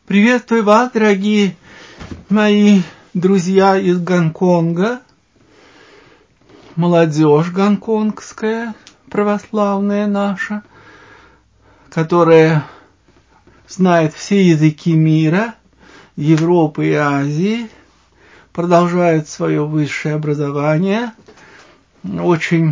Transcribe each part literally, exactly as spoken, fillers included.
Приветствую вас, дорогие мои друзья из Гонконга, молодежь гонконгская, православная наша, которая знает все языки мира, Европы и Азии, продолжает свое высшее образование, очень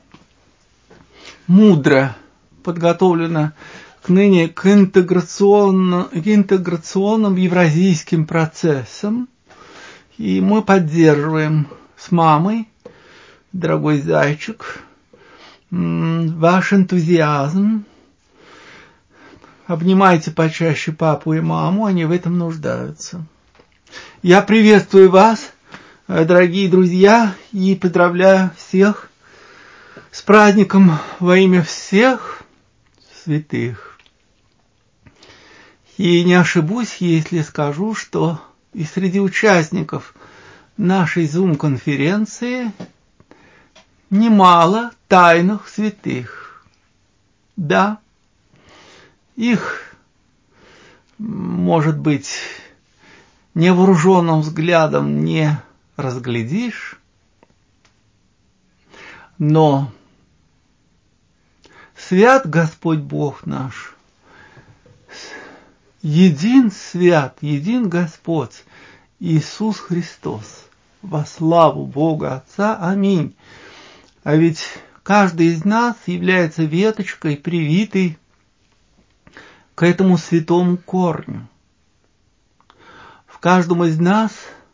мудро подготовлена к ныне к интеграционным, к интеграционным евразийским процессам. И мы поддерживаем с мамой, дорогой зайчик, ваш энтузиазм. Обнимайте почаще папу и маму, они в этом нуждаются. Я приветствую вас, дорогие друзья, и поздравляю всех с праздником во имя всех святых. И не ошибусь, если скажу, что и среди участников нашей Zoom-конференции немало тайных святых. Да, их, может быть, невооруженным взглядом не разглядишь, но свят Господь Бог наш, един свят, един Господь, Иисус Христос, во славу Бога Отца. Аминь. А ведь каждый из нас является веточкой, привитой к этому святому корню. В каждом из нас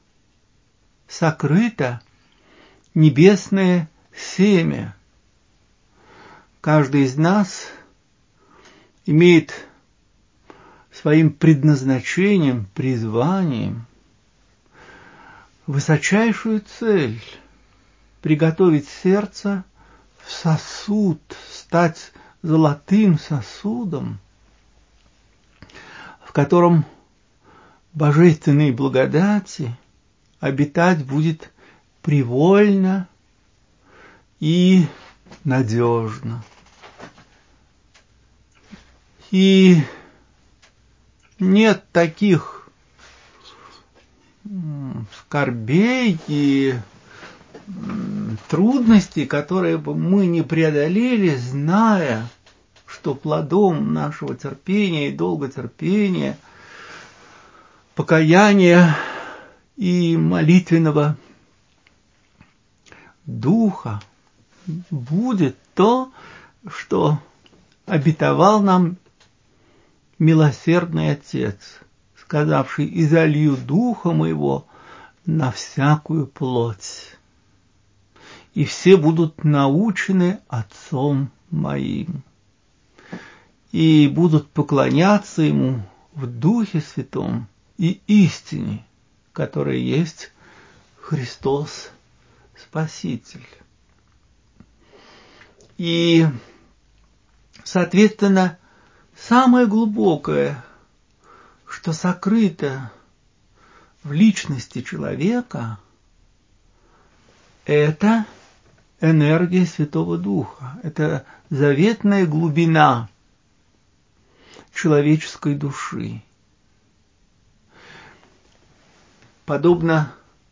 сокрыто небесное семя. Каждый из нас имеет своим предназначением, призванием высочайшую цель – приготовить сердце в сосуд, стать золотым сосудом, в котором божественной благодати обитать будет привольно и надежно. И нет таких скорбей и трудностей, которые бы мы не преодолели, зная, что плодом нашего терпения и долготерпения, покаяния и молитвенного духа будет то, что обетовал нам милосердный Отец, сказавший: «Изолью духа моего на всякую плоть, и все будут научены Отцом моим, и будут поклоняться Ему в Духе Святом и истине, которая есть Христос Спаситель». И, соответственно, самое глубокое, что сокрыто в личности человека, это энергия Святого Духа, это заветная глубина человеческой души. Подобно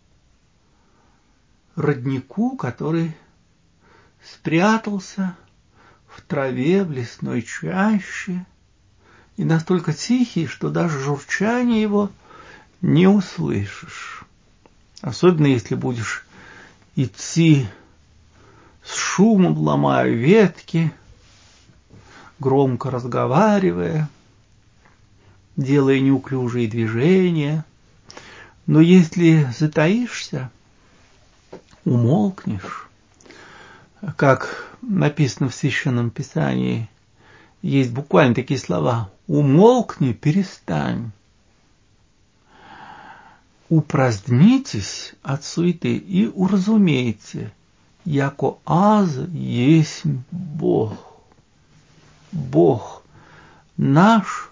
роднику, который спрятался в траве, в лесной чаще, и настолько тихий, что даже журчание его не услышишь. Особенно если будешь идти с шумом, ломая ветки, громко разговаривая, делая неуклюжие движения. Но если затаишься, умолкнешь, как написано в Священном Писании, есть буквально такие слова: «Умолкни, перестань, упразднитесь от суеты и уразумейте, яко аз есть Бог». Бог наш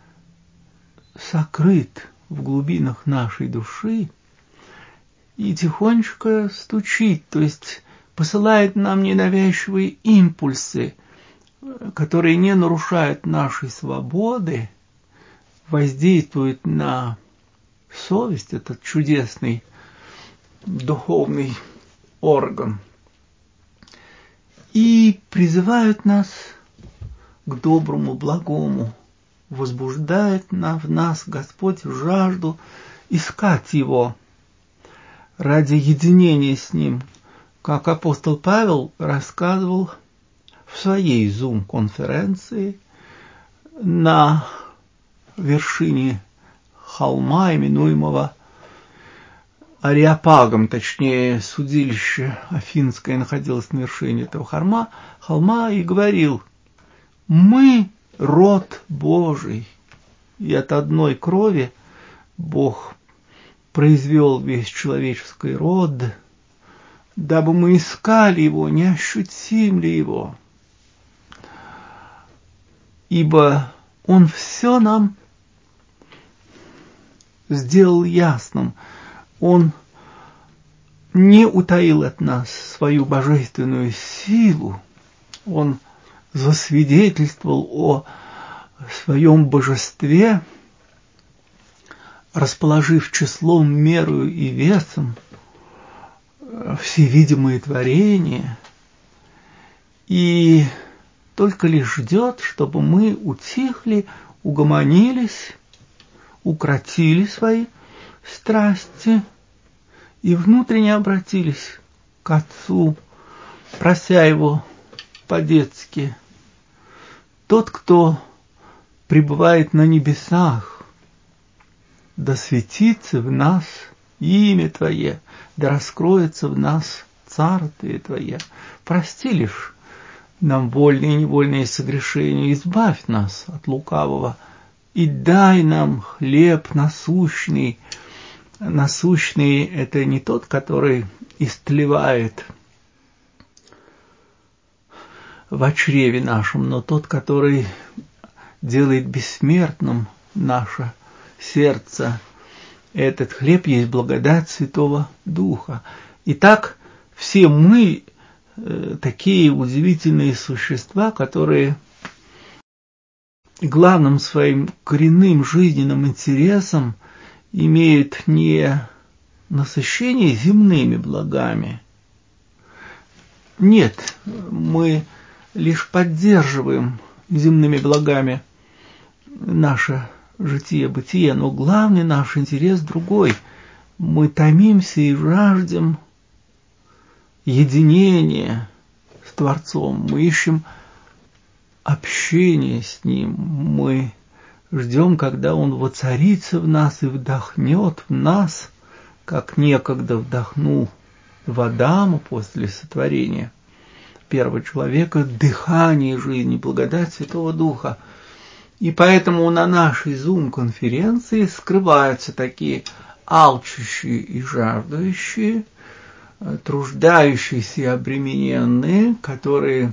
сокрыт в глубинах нашей души и тихонечко стучит, то есть посылает нам ненавязчивые импульсы, которые не нарушают нашей свободы, воздействует на совесть, этот чудесный духовный орган, и призывают нас к доброму, благому, возбуждает на, в нас Господь жажду искать Его ради единения с Ним, как апостол Павел рассказывал в своей Zoom-конференции на вершине холма, именуемого Ареопагом, точнее, судилище Афинское находилось на вершине этого холма, холма и говорил: «Мы род Божий, и от одной крови Бог произвел весь человеческий род, дабы мы искали Его, не ощутим ли Его, ибо Он все нам сделал ясным, Он не утаил от нас свою божественную силу, Он засвидетельствовал о своем божестве, расположив числом, мерою и весом все видимые творения, и только лишь ждет, чтобы мы утихли, угомонились, укротили свои страсти и внутренне обратились к Отцу, прося Его по-детски. Тот, кто пребывает на небесах, да светится в нас имя Твое, да раскроется в нас царствие Твое. Прости лишь нам вольные и невольные согрешения, избавь нас от лукавого и дай нам хлеб насущный. Насущный – это не тот, который истлевает в чреве нашем, но тот, который делает бессмертным наше сердце. Этот хлеб есть благодать Святого Духа. Итак, все мы э, такие удивительные существа, которые главным своим коренным жизненным интересом имеют не насыщение земными благами. Нет, мы лишь поддерживаем земными благами наше житие-бытие, но главный наш интерес другой. Мы томимся и жаждем единения с Творцом, мы ищем общения с Ним, мы ждем, когда Он воцарится в нас и вдохнет в нас, как некогда вдохнул в Адама после сотворения первого человека, дыхание жизни, благодать Святого Духа. И поэтому на нашей Zoom-конференции скрываются такие алчущие и жаждущие, труждающиеся и обремененные, которые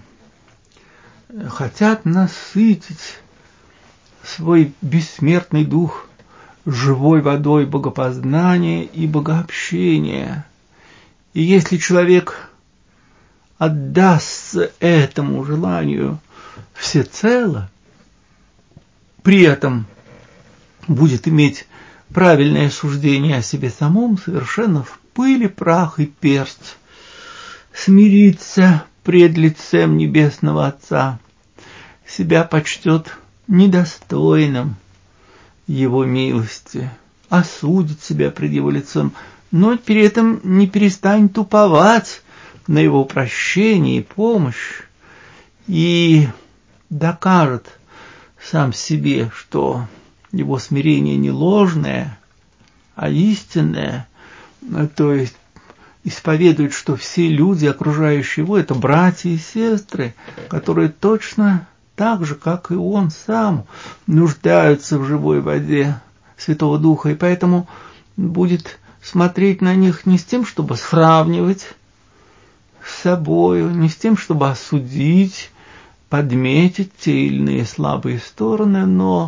хотят насытить свой бессмертный дух живой водой богопознания и богообщения. И если человек отдастся этому желанию всецело, при этом будет иметь правильное суждение о себе самом, совершенно в пыли, прах и персть, смирится пред лицем Небесного Отца, себя почтет недостойным Его милости, осудит себя пред Его лицом, но при этом не перестанет уповать на Его прощение и помощь, и докажет сам себе, что его смирение не ложное, а истинное, то есть исповедует, что все люди, окружающие его, это братья и сестры, которые точно так же, как и он сам, нуждаются в живой воде Святого Духа, и поэтому будет смотреть на них не с тем, чтобы сравнивать с собою, не с тем, чтобы осудить, подметить те или иные слабые стороны, но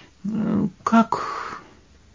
как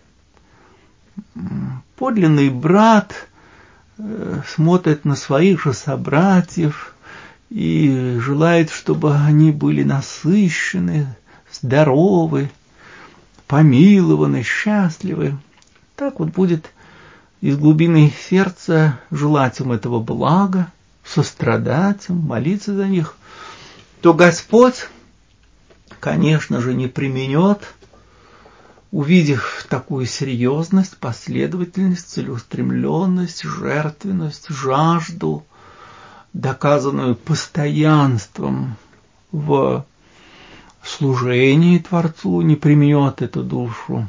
подлинный брат смотрит на своих же собратьев и желает, чтобы они были насыщены, здоровы, помилованы, счастливы. Так вот будет из глубины сердца желать им этого блага, сострадать им, молиться за них, то Господь, конечно же, не применет, увидев такую серьезность, последовательность, целеустремленность, жертвенность, жажду, доказанную постоянством в служении Творцу, не применет эту душу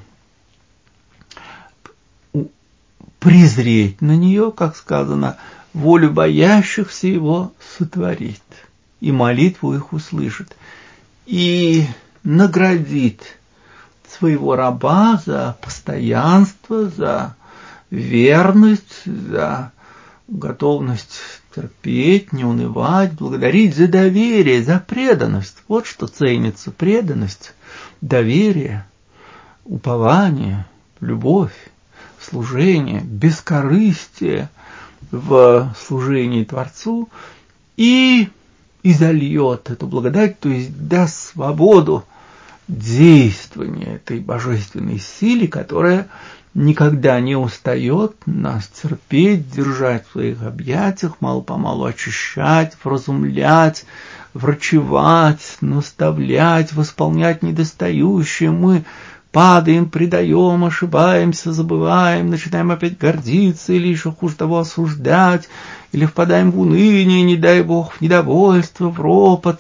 презреть на нее, как сказано, волю боящихся его сотворит, и молитву их услышит, и наградит своего раба за постоянство, за верность, за готовность терпеть, не унывать, благодарить за доверие, за преданность. Вот что ценится: преданность, доверие, упование, любовь, служение, бескорыстие в служении Творцу, и изольет эту благодать, то есть даст свободу действования этой божественной силе, которая никогда не устает нас терпеть, держать в своих объятиях, мало-помалу очищать, вразумлять, врачевать, наставлять, восполнять недостающее. Мы падаем, предаем, ошибаемся, забываем, начинаем опять гордиться или еще хуже того осуждать, или впадаем в уныние, не дай Бог, в недовольство, в ропот.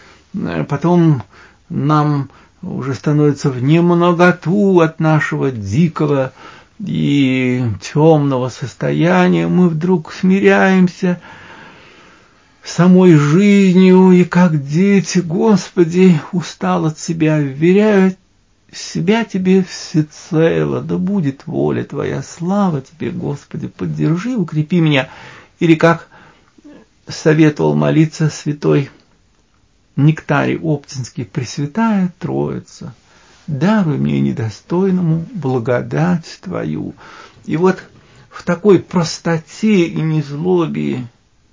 Потом нам уже становится внемноготу от нашего дикого и темного состояния. Мы вдруг смиряемся самой жизнью и, как дети, Господи, устал от себя, вверяю себя Тебе всецело, да будет воля Твоя, слава Тебе, Господи, поддержи, укрепи меня. Или, как советовал молиться святой Нектарий Оптинский: Пресвятая Троица, даруй мне недостойному благодать Твою. И вот в такой простоте и незлобии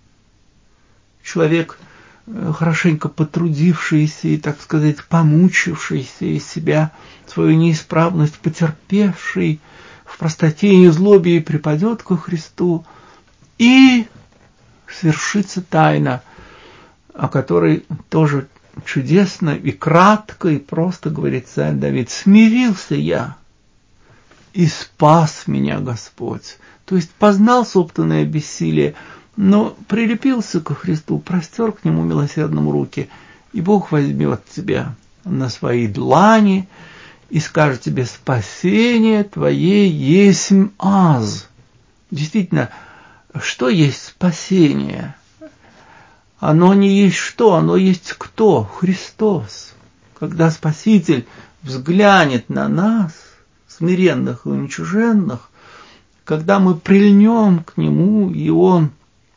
человек, хорошенько потрудившийся и, так сказать, помучившийся из себя свою неисправность, потерпевший, в простоте и незлобии припадет ко Христу, и свершится тайна, о которой тоже чудесно и кратко и просто говорит царь Давид: смирился я, и спас меня Господь. То есть познал собственное бессилие, но прилепился ко Христу, простер к Нему милосердным руки, и Бог возьмет тебя на свои длани и скажет тебе: спасение твое есмь аз. Действительно, что есть спасение? Оно не есть что, оно есть кто? Христос. Когда Спаситель взглянет на нас, смиренных и уничиженных, когда мы прильнем к Нему, и Он,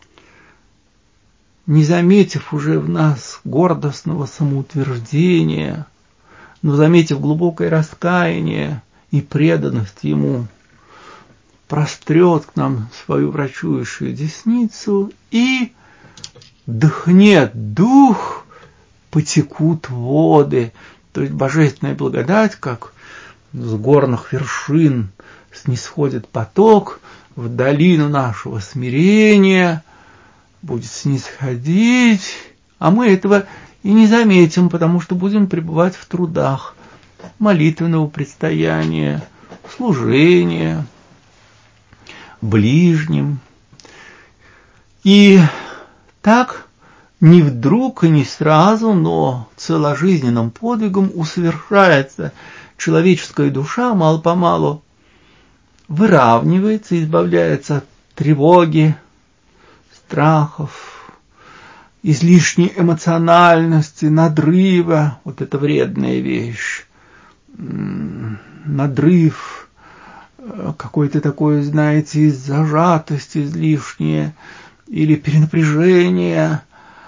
не заметив уже в нас гордостного самоутверждения, но заметив глубокое раскаяние и преданность Ему, прострет к нам свою врачующую десницу и дыхнет дух, потекут воды. То есть божественная благодать, как с горных вершин снисходит поток в долину нашего смирения, будет снисходить, а мы этого и не заметим, потому что будем пребывать в трудах молитвенного предстояния, служения ближним. И так не вдруг и не сразу, но целожизненным подвигом усовершается человеческая душа, мало-помалу выравнивается, избавляется от тревоги, страхов, излишней эмоциональности, надрыва. Вот это вредная вещь. Надрыв, какой-то такой, знаете, зажатость излишняя или перенапряжение.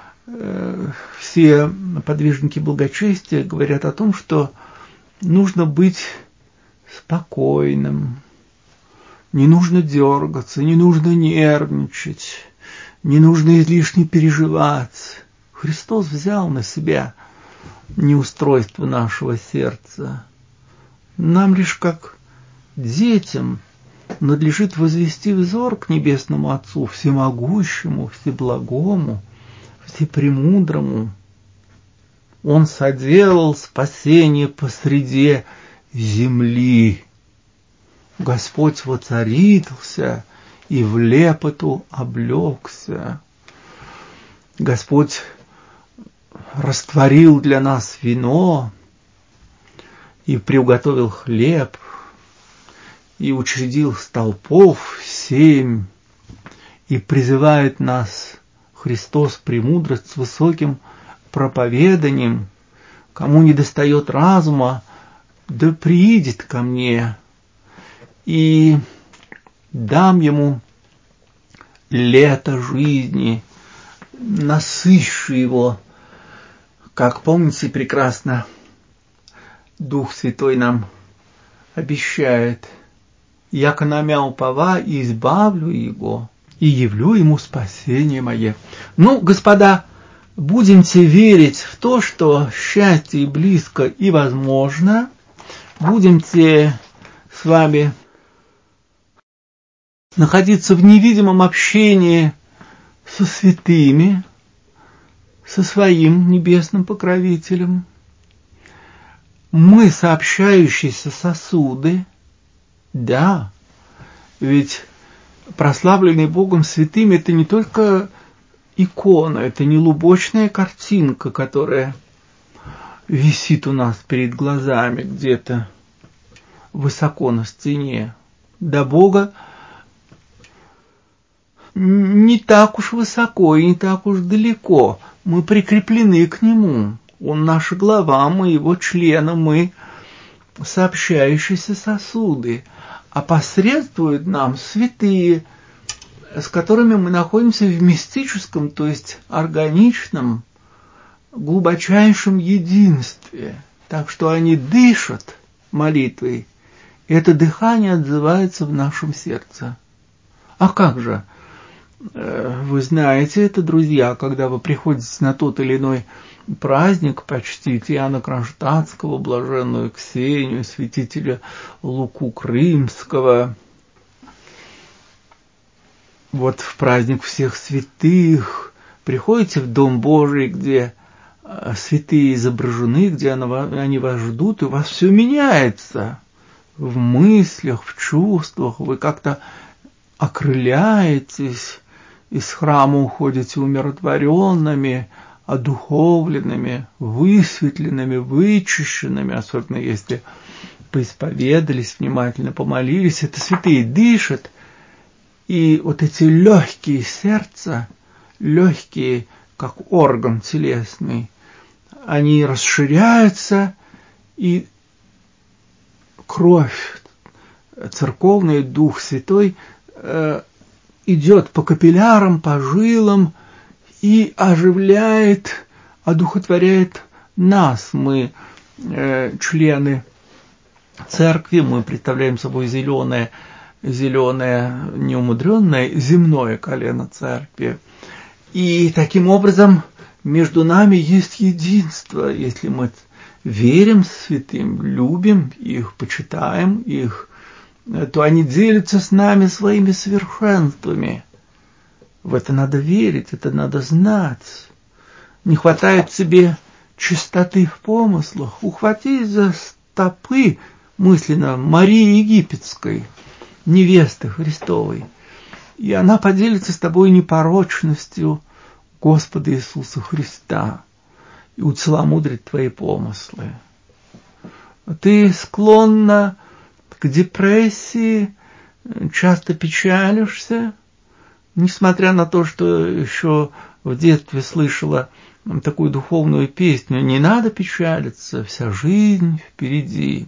Все подвижники благочестия говорят о том, что нужно быть спокойным, не нужно дергаться, не нужно нервничать, не нужно излишне переживать. Христос взял на себя неустройство нашего сердца. Нам лишь как детям надлежит возвести взор к Небесному Отцу, всемогущему, всеблагому, всепремудрому. Он соделал спасение посреди земли. Господь воцарился и в лепоту облегся. Господь растворил для нас вино и приуготовил хлеб, и учредил столпов семь, и призывает нас Христос премудрость с высоким проповеданием. Кому не достает разума, да приидет ко мне, и дам ему лето жизни, насыщу его, как, помните, прекрасно Дух Святой нам обещает: яко на мя упова, и избавлю его, и явлю ему спасение мое. Ну, господа, будемте верить в то, что счастье близко и возможно. Будемте с вами находиться в невидимом общении со святыми, со своим небесным покровителем. Мы сообщающиеся сосуды, да, ведь прославленный Богом святыми — это не только икона, это не лубочная картинка, которая висит у нас перед глазами где-то высоко на стене. До Бога не так уж высоко и не так уж далеко. Мы прикреплены к Нему. Он наша глава, мы Его члены, мы сообщающиеся сосуды. А посредствуют нам святые, с которыми мы находимся в мистическом, то есть органичном, глубочайшем единстве. Так что они дышат молитвой, и это дыхание отзывается в нашем сердце. А как же? Вы знаете это, друзья, когда вы приходите на тот или иной праздник почтить Иоанна Кронштадтского, блаженную Ксению, святителя Луку Крымского. Вот в праздник всех святых приходите в Дом Божий, где святые изображены, где они вас ждут, и у вас все меняется в мыслях, в чувствах, вы как-то окрыляетесь, из храма уходите умиротворенными, одуховленными, высветленными, вычищенными, особенно если поисповедались, внимательно помолились. Это святые дышат, и вот эти легкие сердца, легкие, как орган телесный, они расширяются, и кровь церковная, Дух Святой э, идет по капиллярам, по жилам и оживляет, одухотворяет нас. Мы э, члены церкви, мы представляем собой зеленое, зеленое, неумудренное земное колено церкви. И таким образом между нами есть единство, если мы верим святым, любим их, почитаем их, то они делятся с нами своими совершенствами. В это надо верить, это надо знать. Не хватает себе чистоты в помыслах, ухватись за стопы мысленно Марии Египетской, невесты Христовой, и она поделится с тобой непорочностью Господа Иисуса Христа и уцеломудрит твои помыслы. Ты склонна к депрессии, часто печалишься, несмотря на то, что еще в детстве слышала такую духовную песню: «Не надо печалиться, вся жизнь впереди».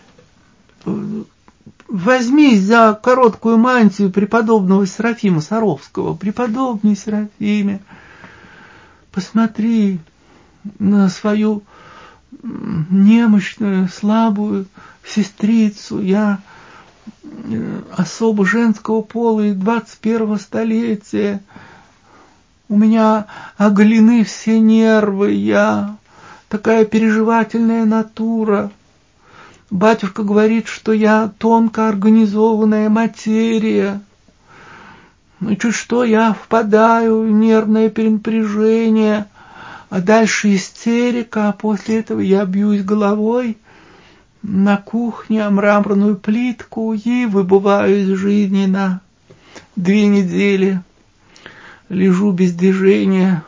Возьмись за короткую мантию преподобного Серафима Саровского. Преподобный Серафиме, посмотри на свою немощную, слабую сестрицу. Я особо женского пола и двадцать первого столетия. У меня оголены все нервы, я такая переживательная натура. Батюшка говорит, что я тонко организованная материя. Ну, чуть что, я впадаю в нервное перенапряжение, а дальше истерика, а после этого я бьюсь головой на кухне о мраморную плитку и выбываю из жизни на две недели. Лежу без движения.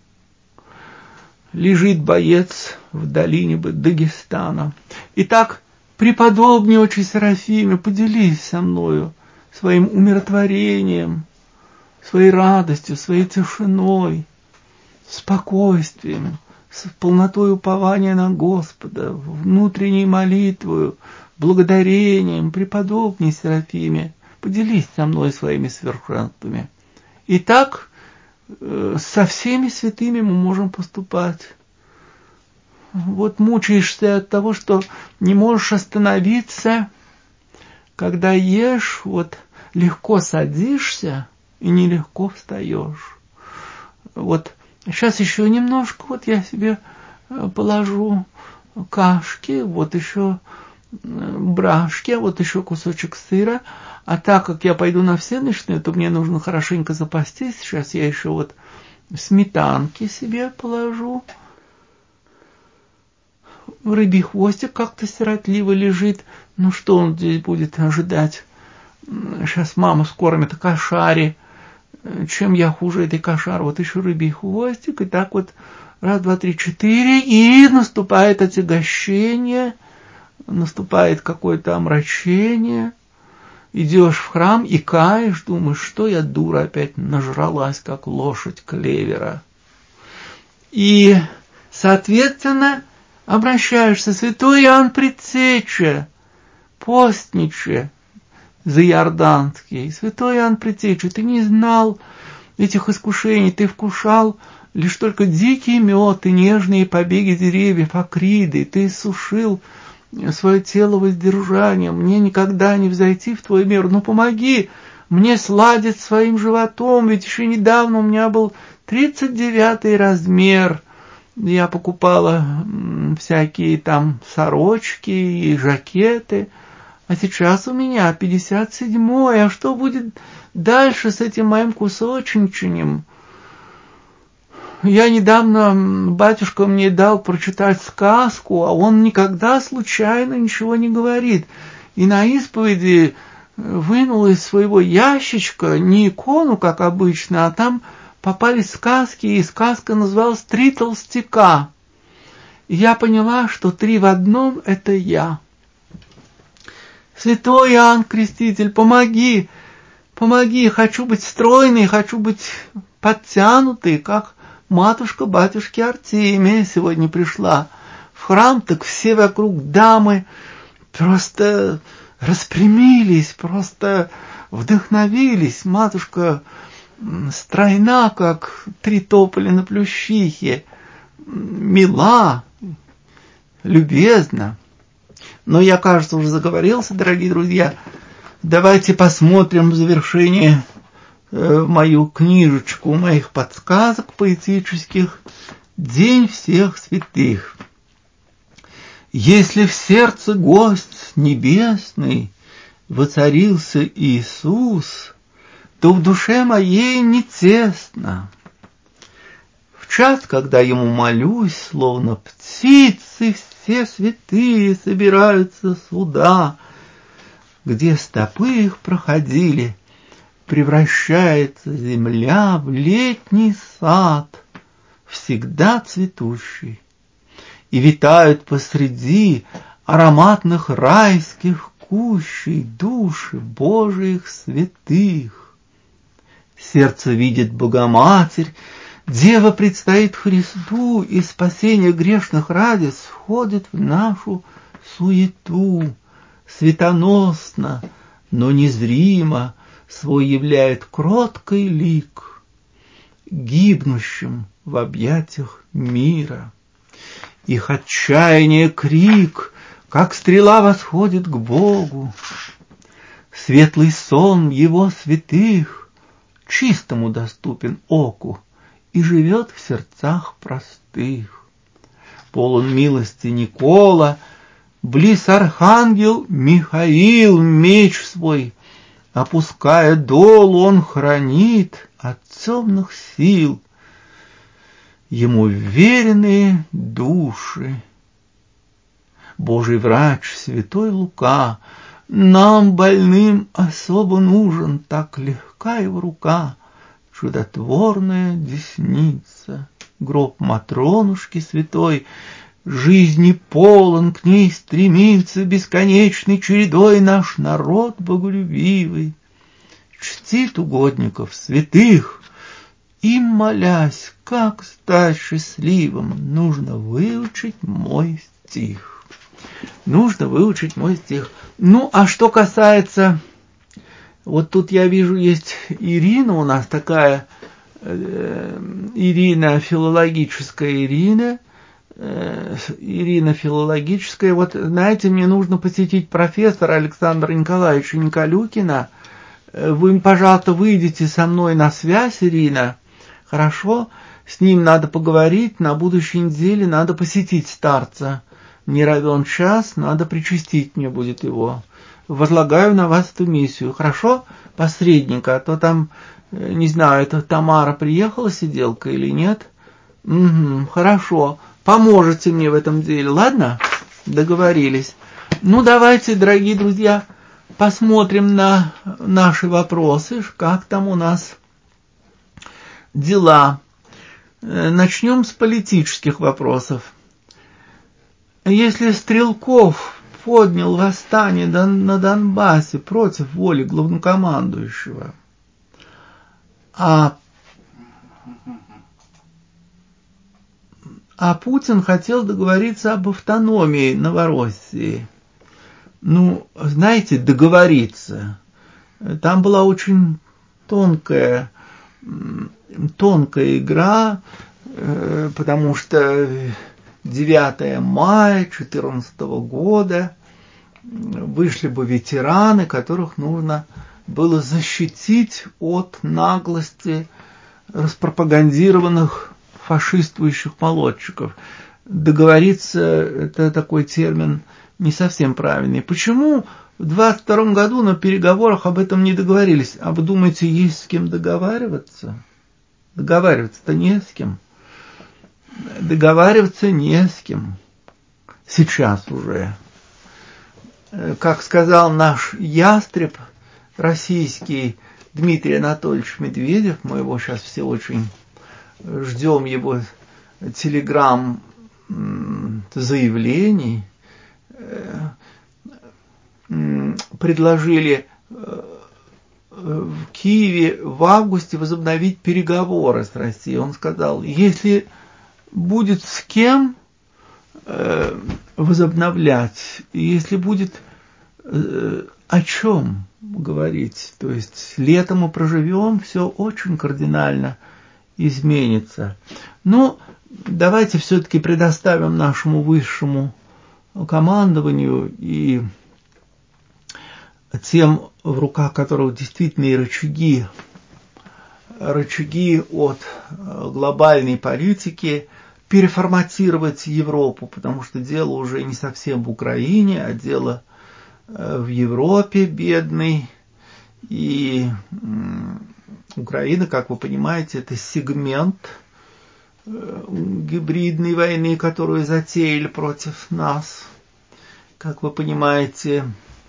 Лежит боец в долине Дагестана. Итак, преподобный отче Серафиме, поделись со мною своим умиротворением, своей радостью, своей тишиной, спокойствием, с полнотой упования на Господа, внутренней молитвою, благодарением, преподобный Серафиме, поделись со мной своими совершенствами. Итак, со всеми святыми мы можем поступать. Вот мучаешься от того, что не можешь остановиться, когда ешь, вот легко садишься и нелегко встаешь. Вот сейчас еще немножко, вот я себе положу кашки, вот еще брашки, вот еще кусочек сыра. А так как я пойду на всенощную, то мне нужно хорошенько запастись. Сейчас я еще вот сметанки себе положу. Рыбий хвостик как-то сиротливо лежит. Ну что он здесь будет ожидать? Сейчас мама скормит кошаре. Чем я хуже этой кошары? Вот еще рыбий хвостик. И так вот раз, два, три, четыре. И наступает отягощение. Наступает какое-то омрачение. Идешь в храм и каешь, думаешь, что я, дура, опять нажралась, как лошадь клевера. И, соответственно, обращаешься: святой Иоанн Предтеча, постниче заиорданский, святой Иоанн Предтеча, ты не знал этих искушений, ты вкушал лишь только дикий мед и нежные побеги деревьев, акриды, ты сушил свое тело воздержанием, мне никогда не взойти в твою меру, ну помоги мне сладить своим животом, ведь еще недавно у меня был тридцать девятый размер, я покупала всякие там сорочки и жакеты, а сейчас у меня пятьдесят седьмой, а что будет дальше с этим моим кусочничанием? Я недавно, батюшка мне дал прочитать сказку, а он никогда случайно ничего не говорит. И на исповеди вынул из своего ящичка не икону, как обычно, а там попались сказки, и сказка называлась «Три толстяка». И я поняла, что три в одном – это я. Святой Иоанн Креститель, помоги, помоги, хочу быть стройной, хочу быть подтянутой, как матушка батюшки Артемия сегодня пришла в храм, так все вокруг дамы просто распрямились, просто вдохновились. Матушка стройна, как три тополя на плющихе, мила, любезна. Но я, кажется, уже заговорился, дорогие друзья. Давайте посмотрим в завершение мою книжечку моих подсказок поэтических «День всех святых». Если в сердце гость небесный воцарился Иисус, то в душе моей не тесно. В час, когда ему молюсь, словно птицы, все святые собираются сюда, где стопы их проходили, превращается земля в летний сад, всегда цветущий, и витают посреди ароматных райских кущей души Божиих святых. Сердце видит Богоматерь, Дева предстоит Христу, и спасение грешных ради сходит в нашу суету, светоносно, но незримо свой являет кроткий лик, гибнущим в объятиях мира. Их отчаяние крик, как стрела восходит к Богу. Светлый сон его святых чистому доступен оку и живет в сердцах простых. Полон милости Никола, близ архангел Михаил меч свой, опуская дол, он хранит от темных сил ему веренные души. Божий врач, святой Лука, нам, больным, особо нужен, так легка его рука, чудотворная десница. Гроб Матронушки святой, жизни полон, к ней стремится бесконечной чередой наш народ боголюбивый. Чтит угодников святых, им молясь, как стать счастливым, нужно выучить мой стих. Нужно выучить мой стих. Ну, а что касается... Вот тут я вижу, есть Ирина у нас такая, э, Ирина, филологическая Ирина, э, Ирина филологическая. Вот, знаете, мне нужно посетить профессора Александра Николаевича Николюкина. Вы, пожалуйста, выйдите со мной на связь, Ирина. Хорошо? С ним надо поговорить, на будущей неделе надо посетить старца. Не равен час, надо причастить мне будет его. Возлагаю на вас эту миссию. Хорошо, посредника, а то там, не знаю, это Тамара приехала, сиделка или нет? Угу, хорошо, поможете мне в этом деле, ладно? Договорились. Ну, давайте, дорогие друзья, посмотрим на наши вопросы, как там у нас дела. Начнем с политических вопросов. Если Стрелков поднял восстание на Донбассе против воли главнокомандующего, а, а Путин хотел договориться об автономии Новороссии, ну, знаете, договориться, там была очень тонкая, тонкая игра, потому что девятое мая две тысячи четырнадцатого года вышли бы ветераны, которых нужно было защитить от наглости распропагандированных фашистующих молодчиков. Договориться – это такой термин не совсем правильный. Почему в двадцать втором году на переговорах об этом не договорились? А вы думаете, есть с кем договариваться? Договариваться-то не с кем. Договариваться не с кем. Сейчас уже. Как сказал наш ястреб российский Дмитрий Анатольевич Медведев, мы его сейчас все очень ждем, его телеграм заявлений, предложили в Киеве в августе возобновить переговоры с Россией. Он сказал, если будет с кем возобновлять, если будет о чем говорить, то есть летом мы проживем, все очень кардинально изменится. Но давайте все-таки предоставим нашему высшему командованию и тем, в руках которых действительно рычаги, рычаги от глобальной политики, переформатировать Европу, потому что дело уже не совсем в Украине, а дело в Европе бедной. И Украина, как вы понимаете, это сегмент гибридной войны, которую затеяли против нас. Как вы понимаете,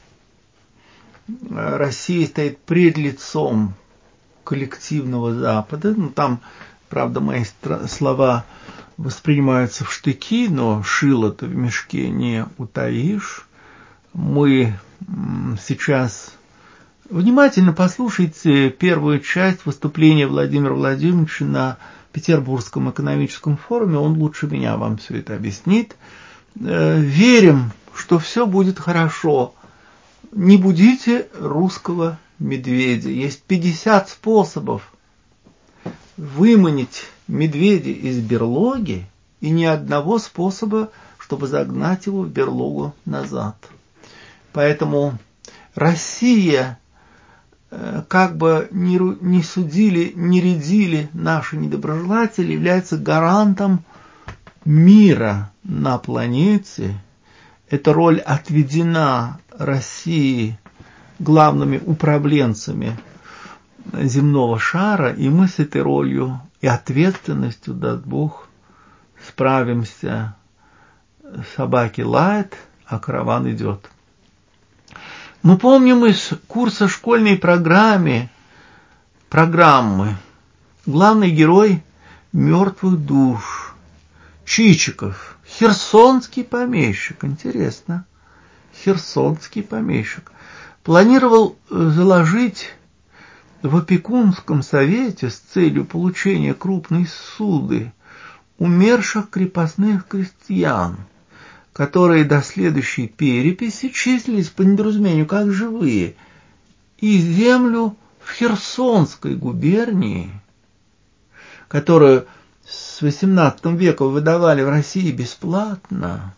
Россия стоит пред лицом коллективного Запада. Ну, там, правда, мои слова воспринимаются в штыки, но шило-то в мешке не утаишь. Мы сейчас... Внимательно послушайте первую часть выступления Владимира Владимировича на Петербургском экономическом форуме. Он лучше меня вам все это объяснит. Верим, что все будет хорошо. Не будите русского медведя. Есть пятьдесят способов выманить медведя из берлоги и ни одного способа, чтобы загнать его в берлогу назад. Поэтому Россия, как бы ни, ни судили, ни рядили наши недоброжелатели, является гарантом мира на планете. эта роль отведена России главными управленцами земного шара, и мы с этой ролью и ответственностью, даст Бог, справимся. Собаки лают, а караван идет. Мы помним из курса школьной программы, программы главный герой «Мертвых душ» Чичиков, херсонский помещик, интересно, херсонский помещик, планировал заложить в опекунском совете с целью получения крупной ссуды умерших крепостных крестьян, которые до следующей переписи числились по недоразумению как живые, и землю в Херсонской губернии, которую с восемнадцатого века выдавали в России бесплатно,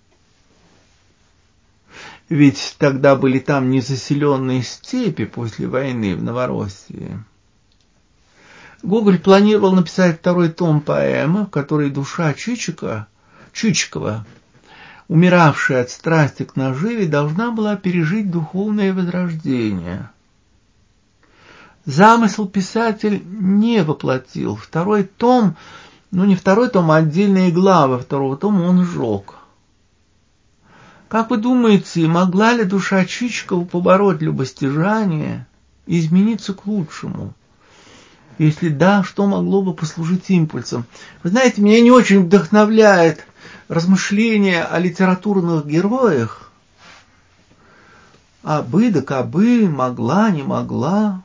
ведь тогда были там незаселенные степи после войны в Новороссии. Гоголь планировал написать второй том поэмы, в которой душа Чичика, Чичикова, умиравшая от страсти к наживе, должна была пережить духовное возрождение. Замысел писатель не воплотил. Второй том, ну не второй том, а отдельные главы второго тома он сжег. Как вы думаете, могла ли душа Чичикова побороть любостяжание и измениться к лучшему? Если да, что могло бы послужить импульсом? Вы знаете, меня не очень вдохновляет размышления о литературных героях. Абы да кабы, могла, не могла.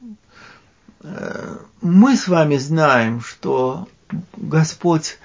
Мы с вами знаем, что Господь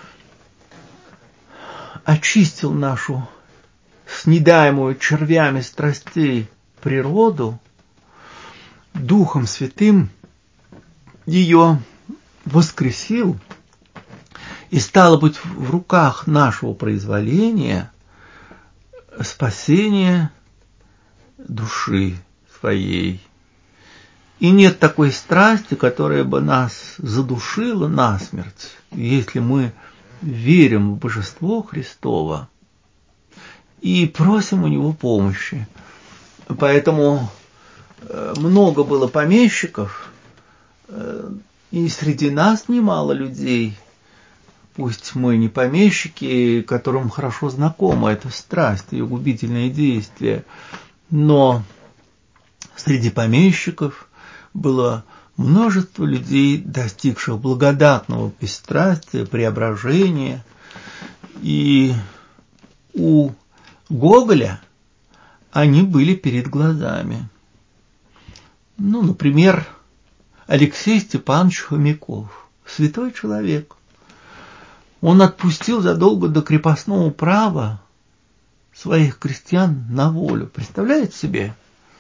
очистил нашу снедаемую червями страстей природу, Духом Святым ее воскресил, и стало быть в руках нашего произволения спасение души своей. И нет такой страсти, которая бы нас задушила насмерть, если мы верим в Божество Христово и просим у Него помощи. Поэтому много было помещиков, и среди нас немало людей, пусть мы не помещики, которым хорошо знакома эта страсть, ее губительное действие, но среди помещиков было множество людей, достигших благодатного бесстрастия, преображения. И у Гоголя они были перед глазами. Ну, например, Алексей Степанович Хомяков, святой человек. Он отпустил задолго до крепостного права своих крестьян на волю. Представляете себе?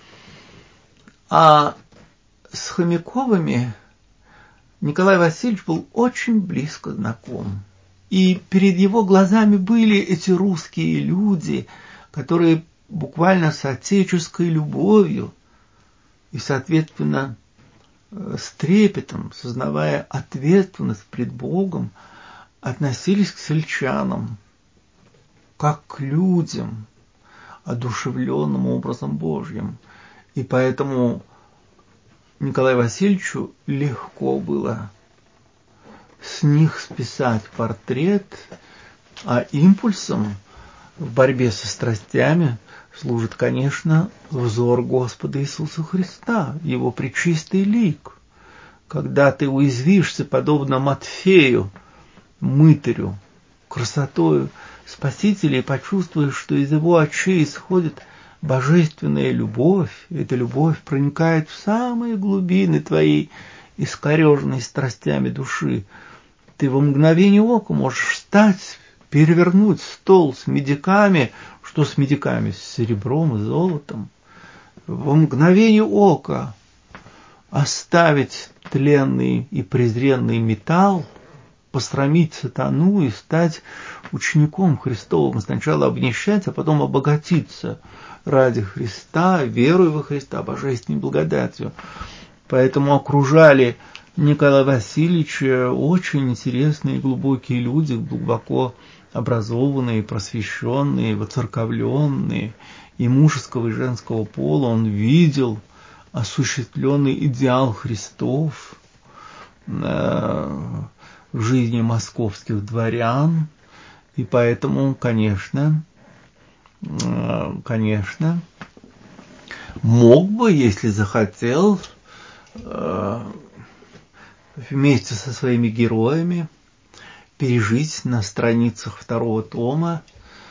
А с Хомяковыми Николай Васильевич был очень близко знаком. И перед его глазами были эти русские люди, которые буквально с отеческой любовью и, соответственно, с трепетом, сознавая ответственность пред Богом, относились к сельчанам, как к людям, одушевленным образом Божьим. И поэтому Николаю Васильевичу легко было с них списать портрет, а импульсом в борьбе со страстями служит, конечно, взор Господа Иисуса Христа, Его пречистый лик. Когда ты уязвишься, подобно Матфею, мытарю, красотою Спасителя, и почувствуешь, что из его очей исходит божественная любовь, эта любовь проникает в самые глубины твоей искореженной страстями души, ты во мгновение ока можешь встать, перевернуть стол с медиками, что с медиками, с серебром и золотом, во мгновение ока оставить тленный и презренный металл, посрамить сатану и стать учеником Христовым, сначала обнищать, а потом обогатиться ради Христа, верой во Христа, божественной благодатью. Поэтому окружали Николая Васильевича очень интересные и глубокие люди, глубоко образованные, просвещенные, воцерковленные, и мужеского и женского пола, он видел осуществленный идеал Христов в жизни московских дворян, и поэтому, конечно, конечно, мог бы, если захотел, вместе со своими героями пережить на страницах второго тома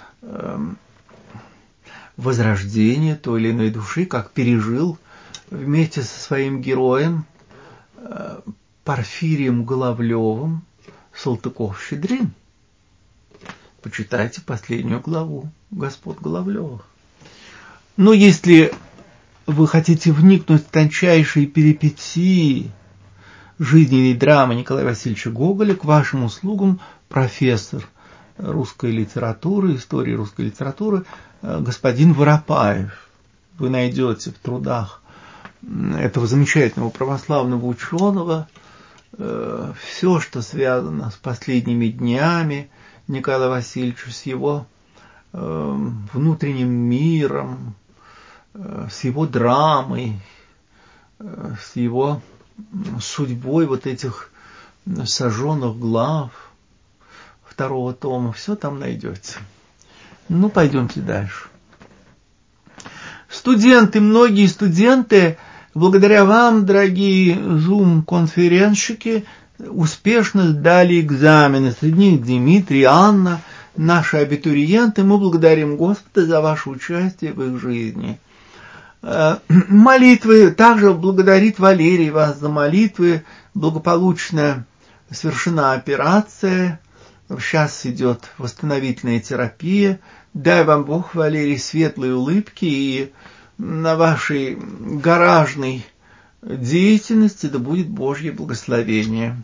возрождение той или иной души, как пережил вместе со своим героем Порфирием Головлевым Салтыков-Щедрин. Почитайте последнюю главу «Господ Головлевых». Но если вы хотите вникнуть в тончайшие перипетии жизненной драмы Николая Васильевича Гоголя, к вашим услугам профессор русской литературы, истории русской литературы, господин Воропаев. Вы найдете в трудах этого замечательного православного ученого все, что связано с последними днями Николая Васильевича, с его внутренним миром, с его драмой, с его судьбой вот этих сожженных глав второго тома. Все там найдете. Ну, пойдемте дальше. Студенты, многие студенты, благодаря вам, дорогие зум-конференщики, успешно сдали экзамены. Среди них Дмитрий, Анна, наши абитуриенты. Мы благодарим Господа за ваше участие в их жизни. Молитвы, также благодарит Валерий вас за молитвы. Благополучно совершена операция. Сейчас идет восстановительная терапия. Дай вам Бог, Валерий, светлые улыбки, и на вашей гаражной деятельности да будет Божье благословение.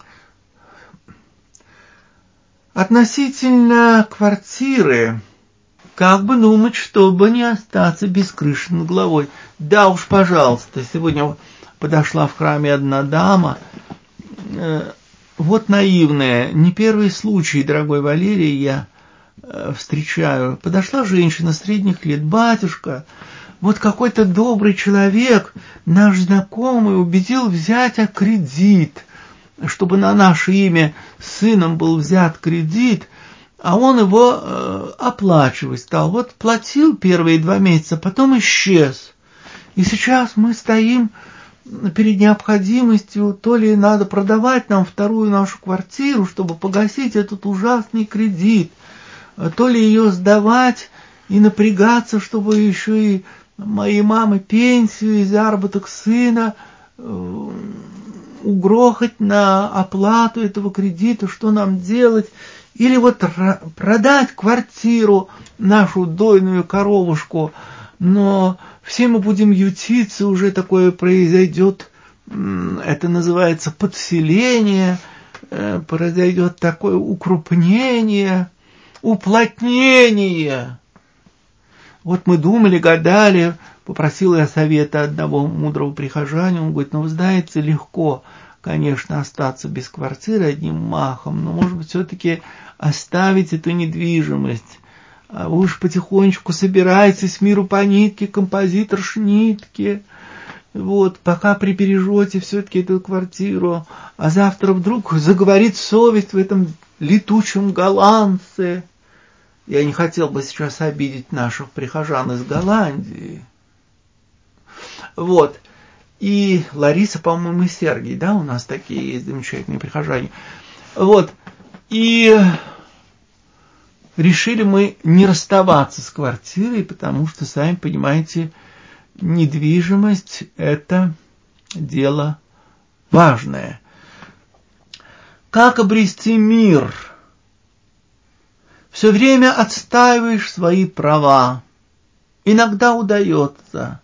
Относительно квартиры, как бы думать, чтобы не остаться без крыши над головой. Да уж, пожалуйста, сегодня подошла в храме одна дама, вот наивная, не первый случай, дорогой Валерий, я встречаю. Подошла женщина средних лет: батюшка, вот какой-то добрый человек, наш знакомый, убедил взять кредит, чтобы на наше имя сыном был взят кредит, а он его э, оплачивать стал. Вот платил первые два месяца, потом исчез. И сейчас мы стоим перед необходимостью, то ли надо продавать нам вторую нашу квартиру, чтобы погасить этот ужасный кредит, то ли ее сдавать и напрягаться, чтобы еще и моей мамы пенсию и заработок сына э, угрохать на оплату этого кредита, что нам делать? Или вот продать квартиру, нашу дойную коровушку, но все мы будем ютиться, уже такое произойдет, это называется подселение, произойдет такое укрупнение, уплотнение. Вот мы думали, гадали, попросил я совета одного мудрого прихожанина, он говорит: ну, вы знаете, легко, конечно, остаться без квартиры одним махом, но, может быть, все-таки оставить эту недвижимость. А вы уж потихонечку собираетесь миру по нитке, композитор шнитки, вот, пока прибережете все-таки эту квартиру, а завтра вдруг заговорит совесть в этом летучем голландце. Я не хотел бы сейчас обидеть наших прихожан из Голландии. Вот. И Лариса, по-моему, и Сергий, да, у нас такие есть замечательные прихожане. Вот. И решили мы не расставаться с квартирой, потому что, сами понимаете, недвижимость – это дело важное. Как обрести мир? Все время отстаиваешь свои права. Иногда удается.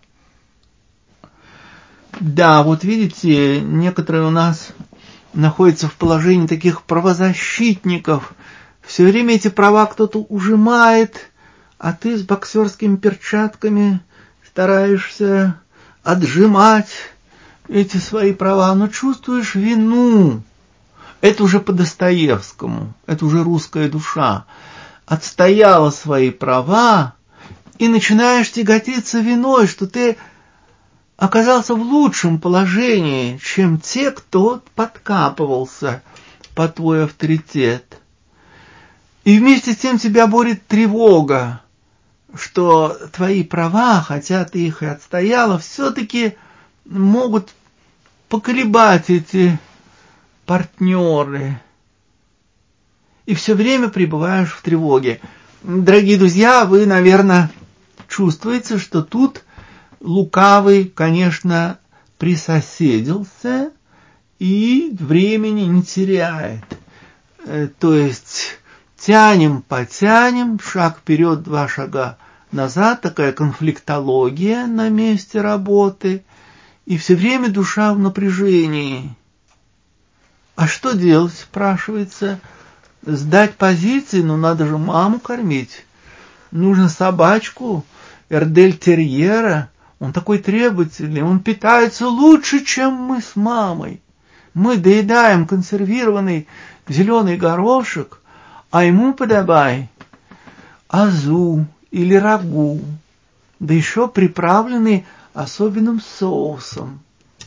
Да, вот видите, некоторые у нас находятся в положении таких правозащитников. Все время эти права кто-то ужимает, а ты с боксерскими перчатками стараешься отжимать эти свои права, но чувствуешь вину. Это уже по Достоевскому, это уже русская душа. Отстояла свои права, и начинаешь тяготиться виной, что ты оказался в лучшем положении, чем те, кто подкапывался под твой авторитет. И вместе с тем тебя борет тревога, что твои права, хотя ты их и отстояла, все-таки могут поколебать эти партнеры. И все время пребываешь в тревоге. Дорогие друзья, вы, наверное, чувствуете, что тут лукавый, конечно, присоседился и времени не теряет. То есть тянем, потянем, шаг вперед, два шага назад, такая конфликтология на месте работы, и все время душа в напряжении. А что делать, спрашивается? Сдать позиции, но надо же маму кормить. Нужно собачку, эрдель-терьера, он такой требовательный, он питается лучше, чем мы с мамой. Мы доедаем консервированный зеленый горошек, а ему подавай азу или рагу, да еще приправленный особенным соусом.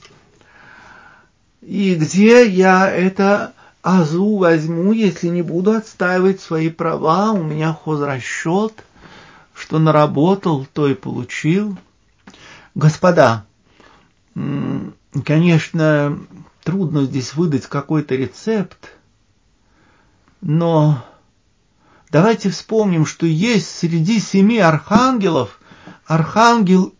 И где я это азу возьму, если не буду отстаивать свои права? У меня хозрасчет, что наработал, то и получил. Господа, конечно, трудно здесь выдать какой-то рецепт, но давайте вспомним, что есть среди семи архангелов архангел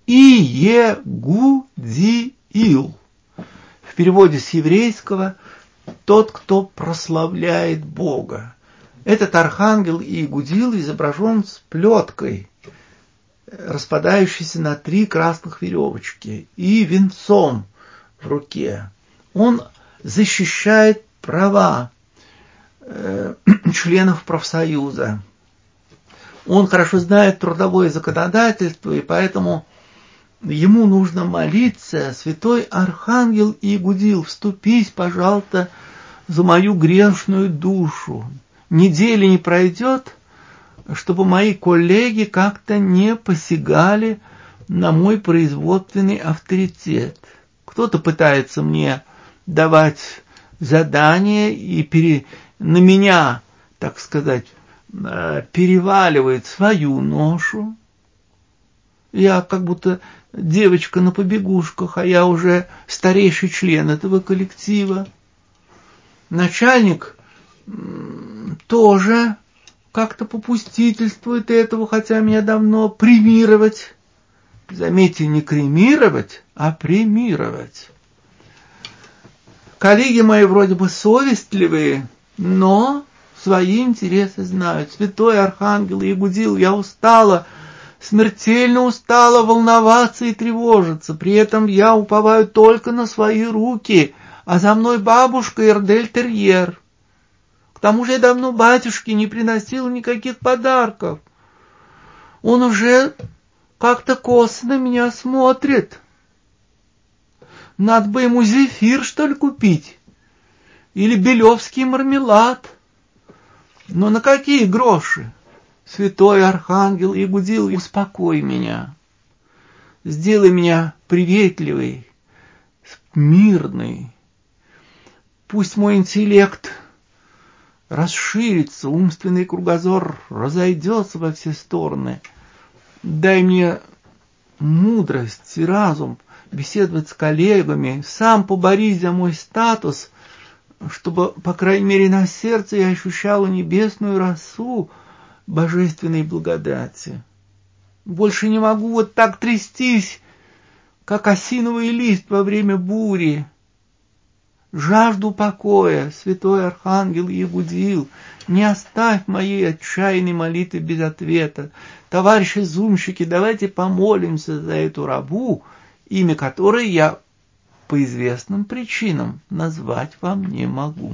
Иегудиил. В переводе с еврейского «тот, кто прославляет Бога». Этот архангел Иегудиил изображен с плеткой, распадающейся на три красных веревочки, и венцом в руке. Он защищает права э, членов профсоюза. Он хорошо знает трудовое законодательство, и поэтому ему нужно молиться: «Святой архангел Иегудиил, вступись, пожалуйста, за мою грешную душу. Недели не пройдет, чтобы мои коллеги как-то не посягали на мой производственный авторитет. Кто-то пытается мне давать задания и пере, на меня, так сказать, переваливает свою ношу. Я как будто девочка на побегушках, а я уже старейший член этого коллектива. Начальник тоже как-то попустительствует этого, хотя меня давно премировать. Заметьте, не кремировать, а премировать. Коллеги мои вроде бы совестливые, но свои интересы знают. Святой архангел Иегудиил, я устала, смертельно устала волноваться и тревожиться. При этом я уповаю только на свои руки, а за мной бабушка эрдель-терьер. К тому же я давно батюшке не приносила никаких подарков. Он уже как-то косо на меня смотрит. Надо бы ему зефир, что ли, купить? Или белевский мармелад? Но на какие гроши? Святой архангел Иегудиил, успокой меня. Сделай меня приветливой, мирной. Пусть мой интеллект расширится, умственный кругозор разойдется во все стороны. Дай мне мудрость и разум беседовать с коллегами, сам поборись за мой статус, чтобы, по крайней мере, на сердце я ощущала небесную росу божественной благодати. Больше не могу вот так трястись, как осиновый лист во время бури. Жажду покоя, святой архангел Иегудиил, не оставь моей отчаянной молитвы без ответа. Товарищи зумщики, давайте помолимся за эту рабу, имя которой я по известным причинам назвать вам не могу.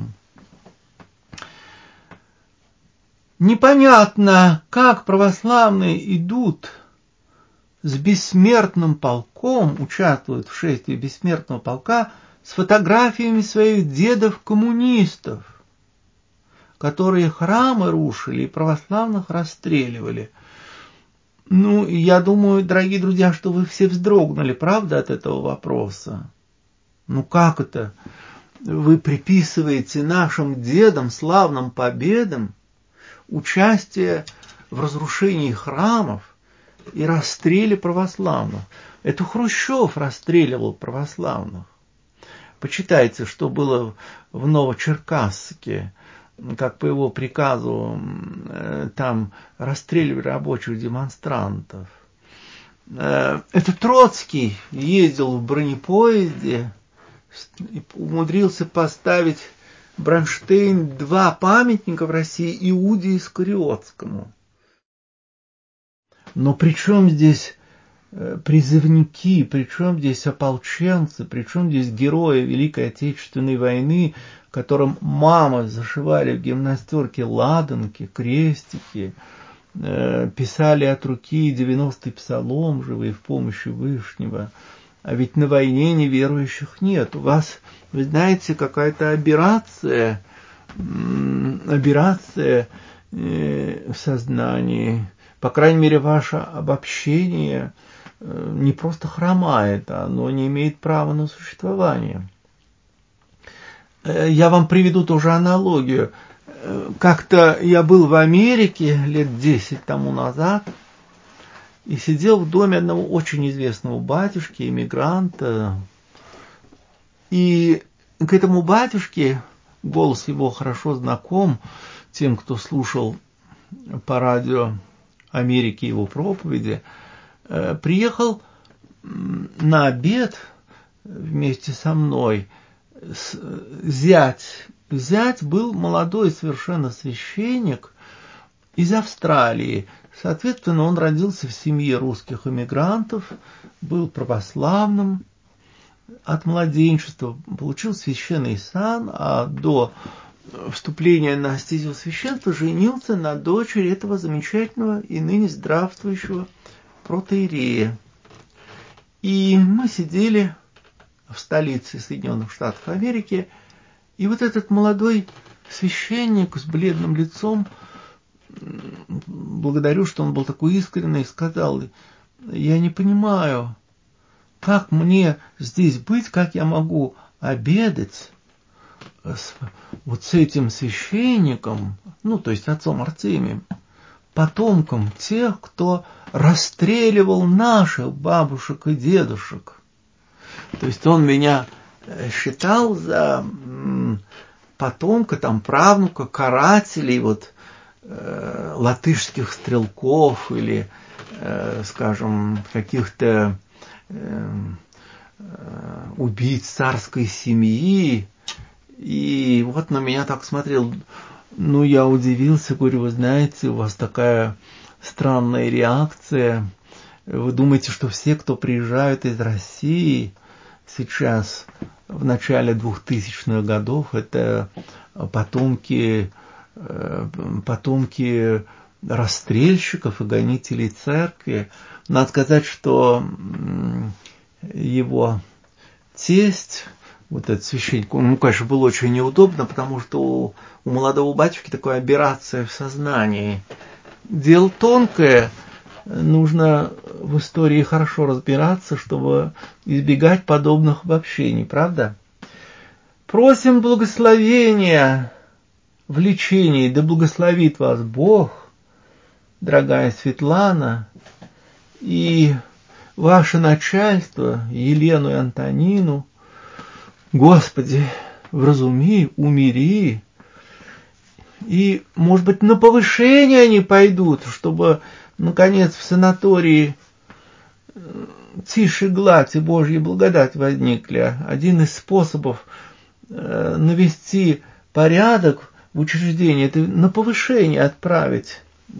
Непонятно, как православные идут с бессмертным полком, участвуют в шествии бессмертного полка с фотографиями своих дедов-коммунистов, которые храмы рушили и православных расстреливали. Ну, я думаю, дорогие друзья, что вы все вздрогнули, правда, от этого вопроса? Ну, как это? Вы приписываете нашим дедам, славным победам, участие в разрушении храмов и расстреле православных. Это Хрущев расстреливал православных. Почитайте, что было в Новочеркасске, как по его приказу там расстреливали рабочих демонстрантов. Это Троцкий ездил в бронепоезде и умудрился поставить в Бронштейн два памятника в России Иуде Искариотскому. Но при чем здесь призывники, при чем здесь ополченцы, при чем здесь герои Великой Отечественной войны, которым мамы зашивали в гимнастерке ладанки, крестики, э, писали от руки девяностый псалом, живые в помощи Вышнего. А ведь на войне неверующих нет. У вас, вы знаете, какая-то аберрация, аберрация э, в сознании. По крайней мере, ваше обобщение э, не просто хромает, оно не имеет права на существование. Я вам приведу тоже аналогию. Как-то я был в Америке лет десять тому назад и сидел в доме одного очень известного батюшки, эмигранта. И к этому батюшке, голос его хорошо знаком тем, кто слушал по радио Америки его проповеди, приехал на обед вместе со мной зять. Зять был молодой совершенно священник из Австралии. Соответственно, он родился в семье русских эмигрантов, был православным от младенчества, получил священный сан, а до вступления на стезю священства женился на дочери этого замечательного и ныне здравствующего протоиерея. И мы сидели в столице Соединенных Штатов Америки, и вот этот молодой священник с бледным лицом, благодарю, что он был такой искренний, сказал: я не понимаю, как мне здесь быть, как я могу обедать с, вот с этим священником, ну, то есть отцом Артемием, потомком тех, кто расстреливал наших бабушек и дедушек. То есть он меня считал за потомка, там, правнука, карателей, вот, э, латышских стрелков или, э, скажем, каких-то э, убийц царской семьи. И вот на меня так смотрел. Ну, я удивился, говорю: вы знаете, у вас такая странная реакция. Вы думаете, что все, кто приезжают из России сейчас, в начале двухтысячных годов, это потомки, потомки расстрельщиков и гонителей церкви. Надо сказать, что его тесть, вот этот священник, ну, конечно, было очень неудобно, потому что у, у молодого батюшки такая аберрация в сознании. Дело тонкое. Нужно в истории хорошо разбираться, чтобы избегать подобных обобщений, правда? Просим благословения в лечении, да благословит вас Бог, дорогая Светлана, и ваше начальство, Елену и Антонину. Господи, вразуми, умири, и, может быть, на повышение они пойдут, чтобы наконец в санатории тише гладь и Божья благодать возникли. Один из способов навести порядок в учреждении — это на повышение отправить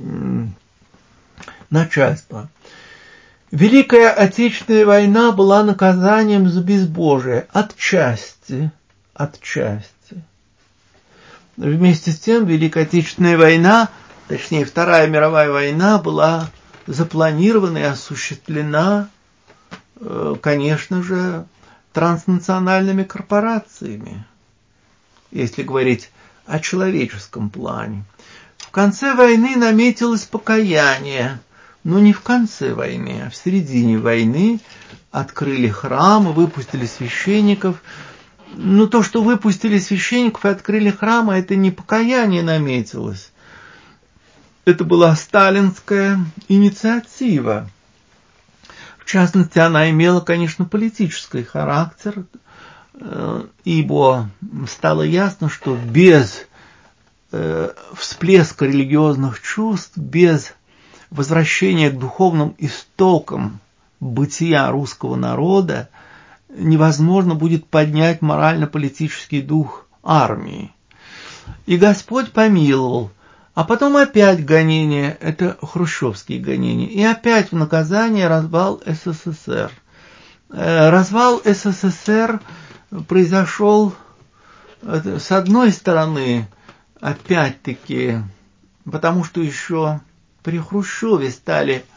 начальство. Великая Отечественная война была наказанием за безбожие. Отчасти. Отчасти. Вместе с тем, Великая Отечественная война, точнее, Вторая мировая война, была запланирована и осуществлена, конечно же, транснациональными корпорациями, если говорить о человеческом плане. В конце войны наметилось покаяние, но не в конце войны, а в середине войны открыли храмы, выпустили священников. Но то, что выпустили священников и открыли храмы, это не покаяние наметилось. Это была сталинская инициатива. В частности, она имела, конечно, политический характер, ибо стало ясно, что без всплеска религиозных чувств, без возвращения к духовным истокам бытия русского народа невозможно будет поднять морально-политический дух армии. И Господь помиловал. А потом опять гонения, это хрущевские гонения, и опять в наказание развал СССР. Развал СССР произошел, с одной стороны, опять-таки, потому что еще при Хрущеве стали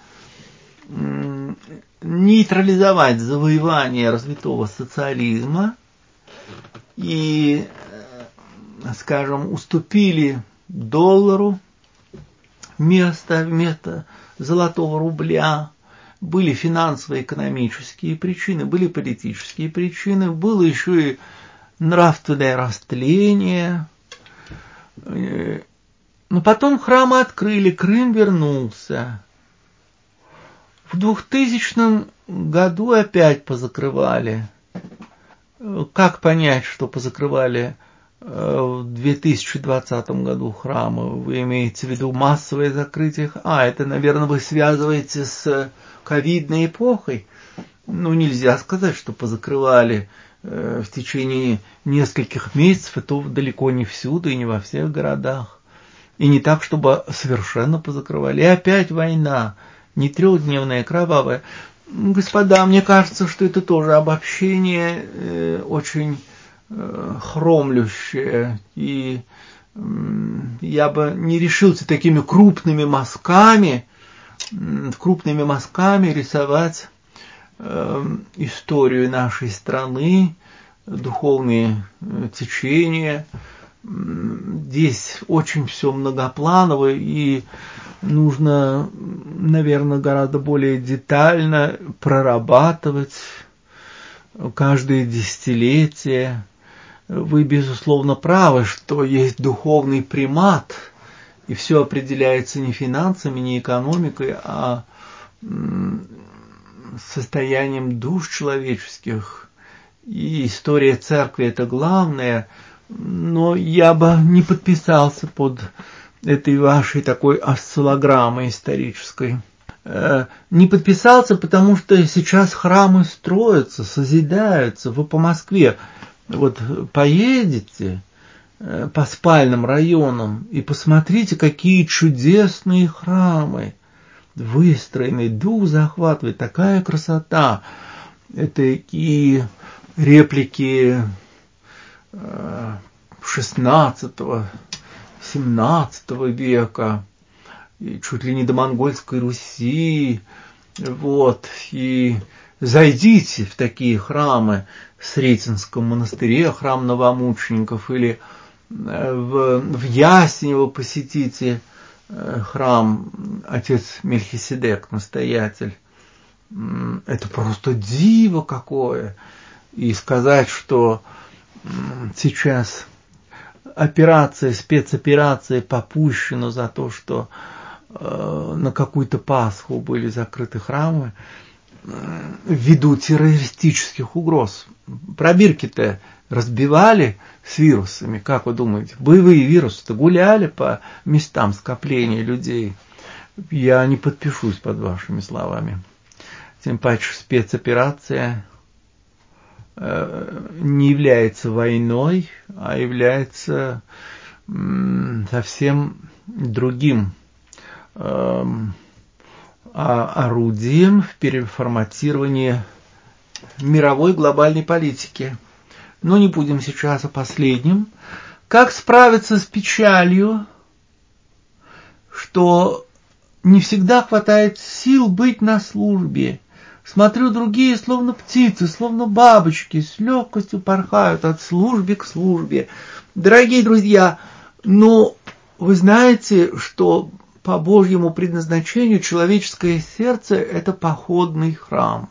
нейтрализовать завоевание развитого социализма и, скажем, уступили доллару место вместо золотого рубля. Были финансово-экономические причины, были политические причины, было еще и нравственное растление. Но потом храмы открыли, Крым вернулся. В двухтысячном году опять позакрывали. Как понять, что позакрывали в две тысячи двадцатом году храмы? Вы имеете в виду массовое закрытие? А, это, наверное, вы связываете с ковидной эпохой. Ну, нельзя сказать, что позакрывали в течение нескольких месяцев, и то далеко не всюду и не во всех городах. И не так, чтобы совершенно позакрывали. И опять война, не трехдневная, кровавая. Господа, мне кажется, что это тоже обобщение э, очень э, хромлющее. И э, я бы не решился такими крупными мазками, э, крупными мазками рисовать э, историю нашей страны, духовные э, течения. Здесь очень все многопланово, и нужно, наверное, гораздо более детально прорабатывать каждое десятилетие. Вы, безусловно, правы, что есть духовный примат, и все определяется не финансами, не экономикой, а состоянием душ человеческих. И история церкви – это главное. Но я бы не подписался под этой вашей такой осциллограммой исторической. Не подписался, потому что сейчас храмы строятся, созидаются. Вы по Москве вот поедете по спальным районам и посмотрите, какие чудесные храмы выстроены. Дух захватывает, такая красота. Это и реплики шестнадцатого, семнадцатого века, и чуть ли не до Монгольской Руси. Вот. И зайдите в такие храмы в Сретенском монастыре, храм новомучеников, или в, в Яснево посетите храм отец Мельхиседек, настоятель. Это просто диво какое. И сказать, что сейчас операция, спецоперация попущена за то, что э, на какую-то Пасху были закрыты храмы э, ввиду террористических угроз. Пробирки-то разбивали с вирусами, как вы думаете? Боевые вирусы-то гуляли по местам скопления людей. Я не подпишусь под вашими словами. Тем паче спецоперация не является войной, а является совсем другим орудием в переформатировании мировой глобальной политики. Но не будем сейчас о последнем. Как справиться с печалью, что не всегда хватает сил быть на службе, Смотрю, другие, словно птицы, словно бабочки, с легкостью порхают от службы к службе. Дорогие друзья, но вы знаете, что по Божьему предназначению человеческое сердце – это походный храм.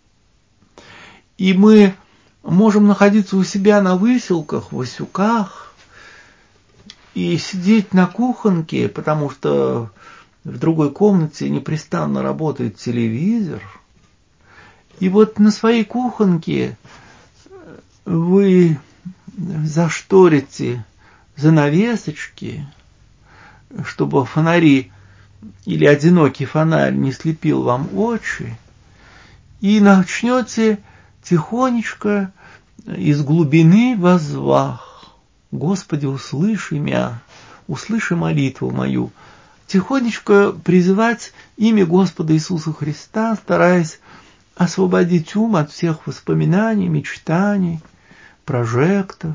И мы можем находиться у себя на выселках, в Васюках, и сидеть на кухонке, потому что в другой комнате непрестанно работает телевизор. И вот на своей кухонке вы зашторите занавесочки, чтобы фонари или одинокий фонарь не слепил вам очи, и начнете тихонечко из глубины воззвах: Господи, услыши мя, услыши молитву мою, тихонечко призывать имя Господа Иисуса Христа, стараясь освободить ум от всех воспоминаний, мечтаний, прожектов,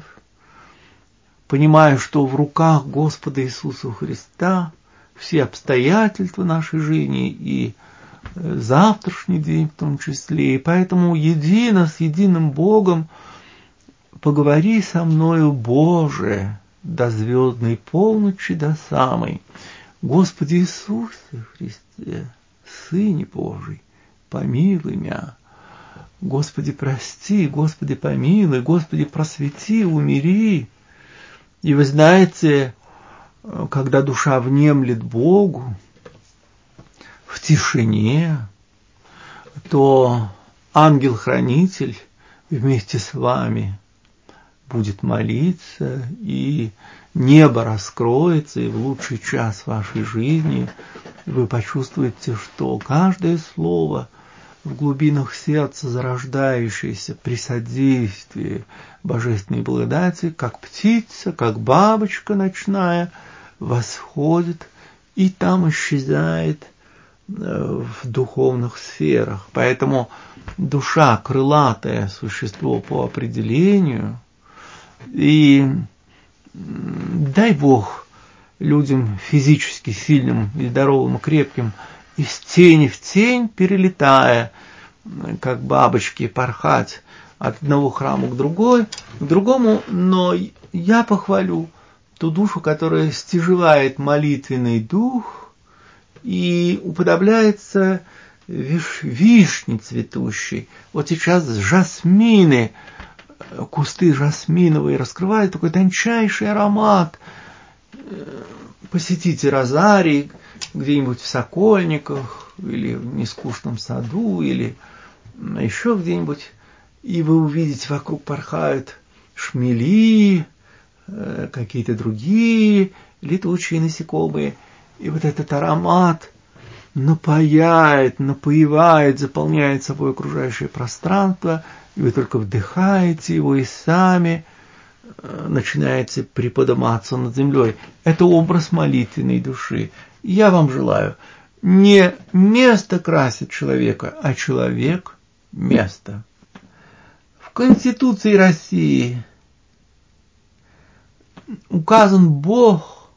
понимая, что в руках Господа Иисуса Христа все обстоятельства нашей жизни и завтрашний день в том числе. И поэтому едино с единым Богом поговори со мною, Боже, до звездной полночи, до самой. Господи Иисусе Христе, Сыне Божий, помилуй мя. Господи, прости, Господи, помилуй, Господи, просвети, умири. И вы знаете, когда душа внемлет Богу в тишине, то ангел-хранитель вместе с вами будет молиться, и небо раскроется, и в лучший час вашей жизни вы почувствуете, что каждое слово в глубинах сердца, зарождающееся при содействии божественной благодати, как птица, как бабочка ночная, восходит и там исчезает в духовных сферах. Поэтому душа крылатое существо по определению, и дай Бог людям физически сильным и здоровым и крепким, из тени в тень перелетая, как бабочки, порхать от одного храма к другой, к другому, но я похвалю ту душу, которая стяжевает молитвенный дух и уподобляется виш, вишне цветущей. Вот сейчас жасмины, кусты жасминовые раскрывают такой тончайший аромат. Посетите розарий где-нибудь в Сокольниках, или в Нескучном саду, или еще где-нибудь, и вы увидите, вокруг порхают шмели, какие-то другие летучие насекомые, и вот этот аромат напояет, напоевает, заполняет собой окружающее пространство, и вы только вдыхаете его и сами начинаете приподниматься над землей. Это образ молитвенной души. И я вам желаю, не место красит человека, а человек место. В Конституции России указан Бог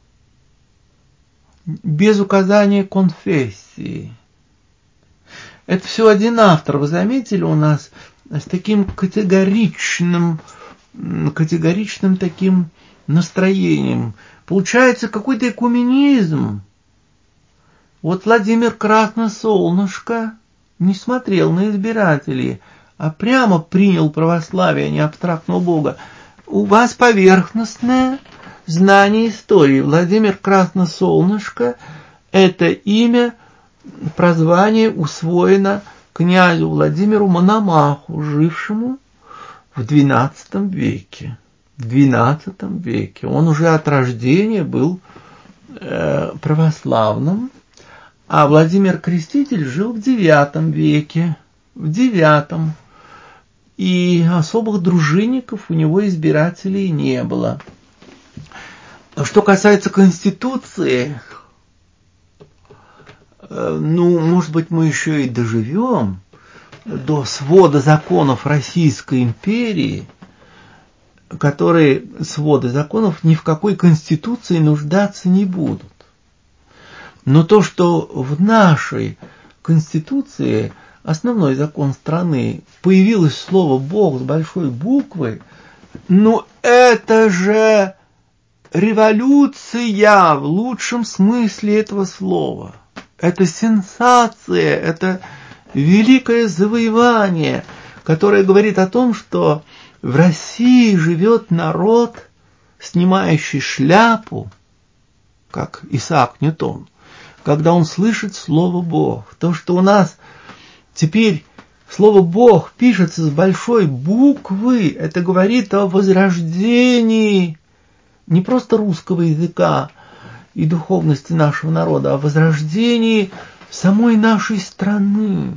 без указания конфессии. Это все один автор. Вы заметили, у нас с таким категоричным, категоричным таким настроением. Получается какой-то экуменизм. Вот Владимир Красносолнышко не смотрел на избирателей, а прямо принял православие, а не абстрактного Бога. У вас поверхностное знание истории. Владимир Красносолнышко – это имя, прозвание усвоено князю Владимиру Мономаху, жившему в двенадцатом веке. В двенадцатом веке. Он уже от рождения был э, православным, а Владимир Креститель жил в девятом веке. В девятом. И особых дружинников у него избирателей не было. Что касается Конституции, ну, может быть, мы еще и доживем до свода законов Российской империи, которые своды законов ни в какой Конституции нуждаться не будут. Но то, что в нашей Конституции основной закон страны, появилось слово «Бог» с большой буквы, ну это же революция в лучшем смысле этого слова. Это сенсация, это великое завоевание, которое говорит о том, что в России живет народ, снимающий шляпу, как Исаак Ньютон, когда он слышит слово «Бог». То, что у нас теперь слово «Бог» пишется с большой буквы, это говорит о возрождении не просто русского языка и духовности нашего народа, а о возрождении самой нашей страны.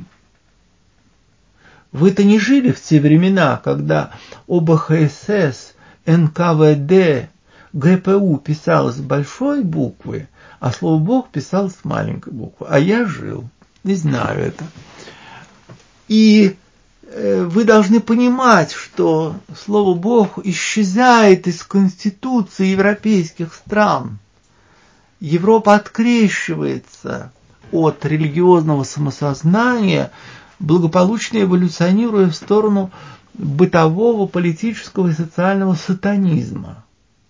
Вы-то не жили в те времена, когда О Бэ Ха Эс Эс, Эн Ка Вэ Дэ, Гэ Пэ У писалось с большой буквы, а слово «Бог» писалось с маленькой буквы. А я жил, не знаю это. И э, вы должны понимать, что слово «Бог» исчезает из конституции европейских стран. Европа открещивается от религиозного самосознания, благополучно эволюционируя в сторону бытового, политического и социального сатанизма.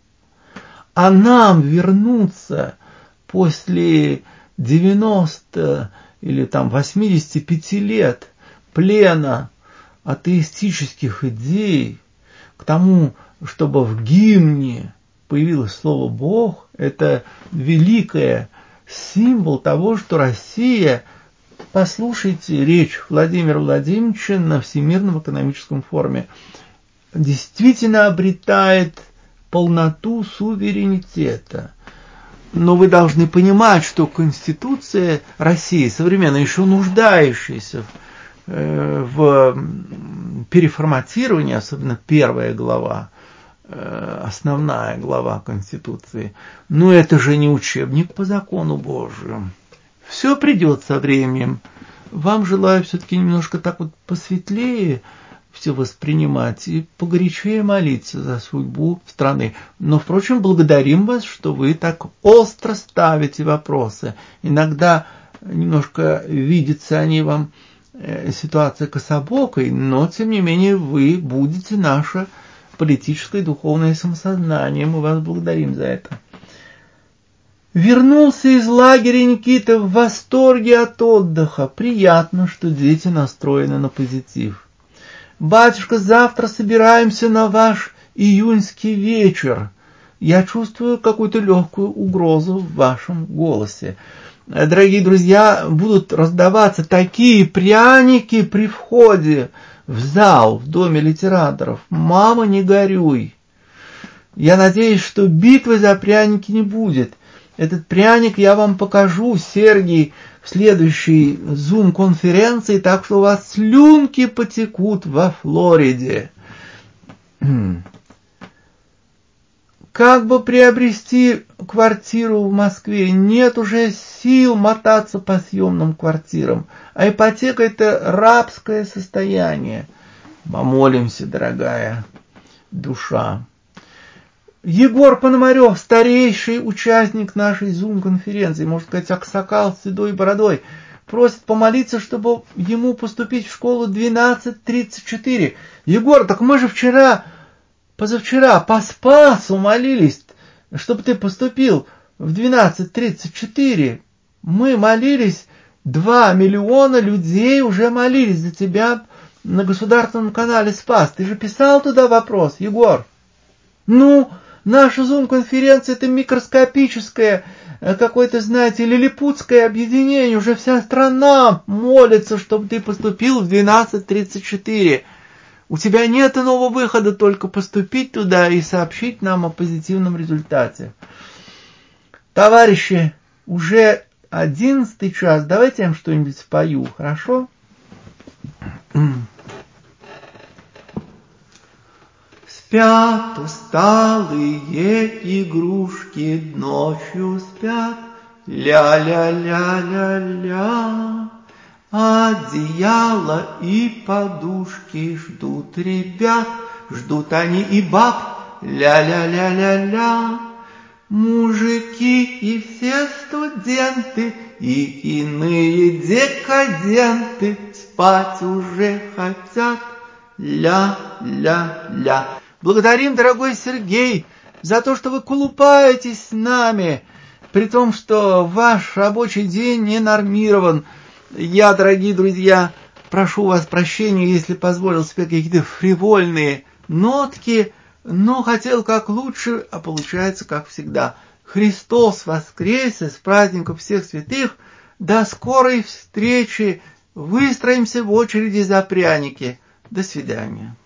А нам вернуться после девяноста или там восьмидесяти пяти лет плена атеистических идей к тому, чтобы в гимне появилось слово «Бог», это великий символ того, что Россия, послушайте речь Владимира Владимировича на Всемирном экономическом форуме, действительно обретает полноту суверенитета. Но вы должны понимать, что Конституция России, современная, еще нуждающаяся в, э, в переформатировании, особенно первая глава, э, основная глава Конституции, но это же не учебник по закону Божию. Все придет со временем. Вам желаю все-таки немножко так вот посветлее все воспринимать и погорячее молиться за судьбу страны. Но, впрочем, благодарим вас, что вы так остро ставите вопросы. Иногда немножко видятся они вам э, ситуация кособокой, но, тем не менее, вы будете наше политическое и духовное самосознание. Мы вас благодарим за это. Вернулся из лагеря Никита в восторге от отдыха. Приятно, что дети настроены на позитив. «Батюшка, завтра собираемся на ваш июньский вечер. Я чувствую какую-то легкую угрозу в вашем голосе. Дорогие друзья, будут раздаваться такие пряники при входе в зал в Доме литераторов. Мама, не горюй. Я надеюсь, что битвы за пряники не будет. Этот пряник я вам покажу, Сергий, в следующей зум-конференции, так что у вас слюнки потекут во Флориде. Как бы приобрести квартиру в Москве? Нет уже сил мотаться по съемным квартирам, а ипотека – это рабское состояние. Помолимся, дорогая душа. Егор Пономарев, старейший участник нашей зум-конференции, можно сказать, аксакал с седой бородой, просит помолиться, чтобы ему поступить в школу двенадцать тридцать четыре. Егор, так мы же вчера, позавчера по Спасу молились, чтобы ты поступил в двенадцать тридцать четыре. Мы молились, два миллиона людей уже молились за тебя на государственном канале Спас. Ты же писал туда вопрос, Егор? Ну... Наша зум-конференция – это микроскопическое, какое-то, знаете, лилипутское объединение. Уже вся страна молится, чтобы ты поступил в двенадцать тридцать четыре. У тебя нет иного выхода, только поступить туда и сообщить нам о позитивном результате. Товарищи, уже одиннадцатый час. Давайте я вам что-нибудь спою, хорошо? Спят усталые игрушки, ночью спят, ля-ля-ля-ля-ля. Одеяло и подушки ждут ребят, ждут они и баб, ля-ля-ля-ля-ля. Мужики и все студенты, и иные декаденты спать уже хотят. Ля-ля-ля. Благодарим, дорогой Сергей, за то, что вы колупаетесь с нами, при том, что ваш рабочий день не нормирован. Я, дорогие друзья, прошу вас прощения, если позволил себе какие-то фривольные нотки, но хотел как лучше, а получается как всегда. Христос воскресе, с праздником всех святых. До скорой встречи. Выстроимся в очереди за пряники. До свидания.